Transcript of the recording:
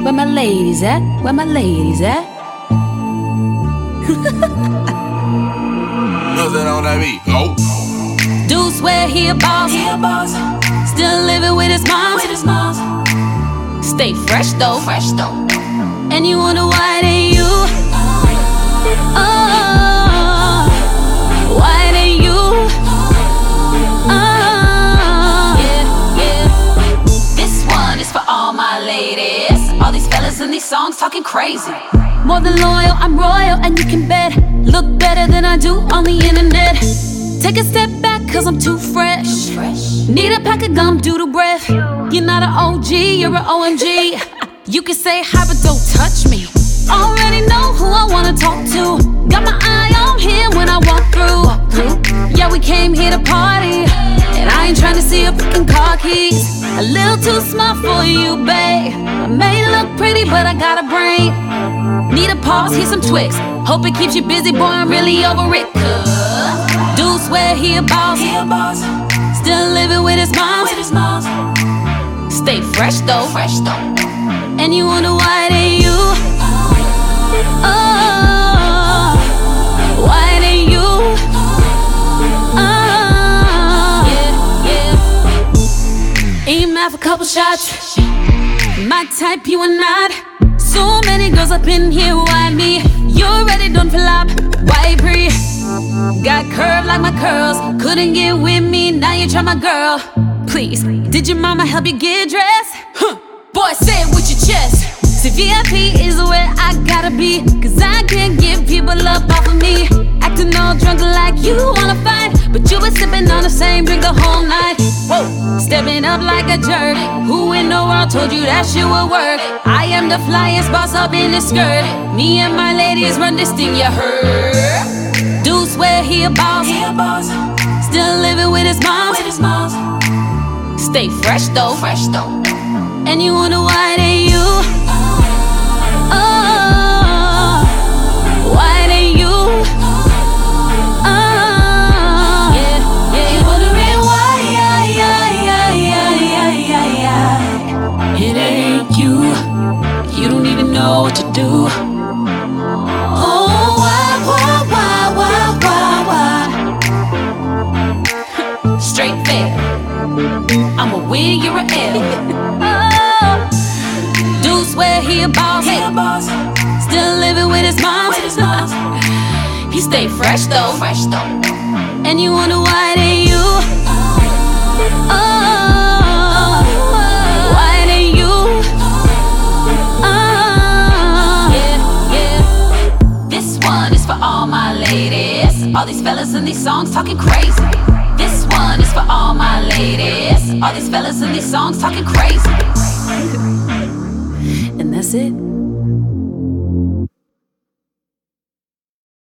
Where my ladies at? Where my ladies at? Nothing on that beat. Oh. Dude swear he a boss. Still living with his mom. Stay fresh though. And you wonder why it ain't you. Oh, why it ain't you? Yeah. This one is for all my ladies. All these fellas in these songs talking crazy. More than loyal, I'm royal, and you can bet. Look better than I do on the internet. Take a step back, cause I'm too fresh. Need a pack of gum, doodle breath. You're not an OG, you're an OMG. You can say hi, but don't touch me. Already know who I wanna talk to. Got my eye on him when I walk through. Yeah, we came here to party, and I ain't tryna see your freaking car keys. A little too smart for you, babe. I may look pretty, but I got a brain. Need a pause, here's some Twix. Hope it keeps you busy, boy, I'm really over it. Dude swear he a boss. Still living with his mom. Stay fresh though. And you wonder why it ain't you. Oh, why it ain't you? Yeah. Aim out for a couple shots. My type, you are not. So many girls up in here, why me? You're ready, don't flop. Why breathe? Got curved like my curls. Couldn't get with me, now you try my girl. Please, did your mama help you get dressed? Boy, say it with your chest. See, VIP is where I gotta be, cause I can't give people up off of me. Acting all drunk like you wanna fight, but you been sipping on the same drink the whole night. Whoa, stepping up like a jerk. Who in the world told you that shit would work? I am the flyest boss up in the skirt. Me and my ladies run this thing, you heard? Dude swear he a boss. Still living with his mom. Stay fresh though. And you wonder why it ain't you. Oh, why it ain't you? Oh, yeah. You wondering why? It ain't you. You don't even know what to do. Oh, why? Straight fair. I'm a win, you're an L. Dude swear he a boss. Still living with his mom. He stay fresh though. And you wonder why it ain't you. Oh, why it ain't you? Oh, yeah. This one is for all my ladies. All these fellas in these songs talking crazy. This one is for all my ladies. All these fellas in these songs talking crazy. And that's it.